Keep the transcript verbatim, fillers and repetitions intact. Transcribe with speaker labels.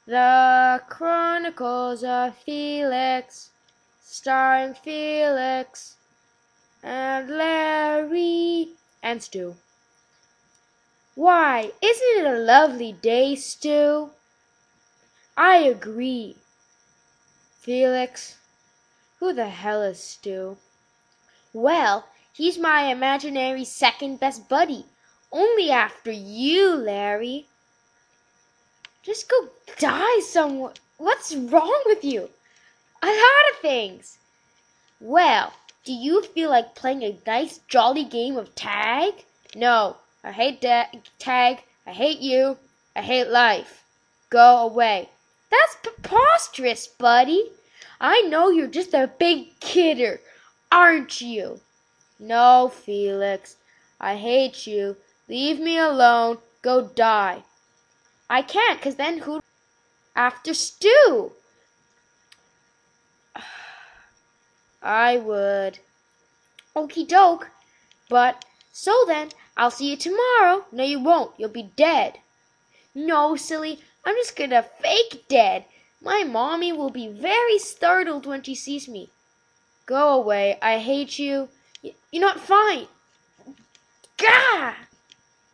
Speaker 1: The Chronicles of Felix, starring Felix and Larry and Stu. Why, isn't it a lovely day, Stu? I agree. Felix, who the hell is Stu? Well, he's my imaginary second best buddy, only after you, Larry. Just go die somewhere. What's wrong with you? A lot of things. Well, do you feel like playing a nice jolly game of tag? No, I hate da- tag. I hate you. I hate life. Go away. That's preposterous, buddy. I know you're just a big kidder, aren't you? No, Felix. I hate you. Leave me alone. Go die. I can't, 'cause then who after Stu? I would. Okie doke. But, so then, I'll see you tomorrow. No, you won't. You'll be dead. No, silly. I'm just gonna fake dead. My mommy will be very startled when she sees me. Go away. I hate you. You're not fine. Gah!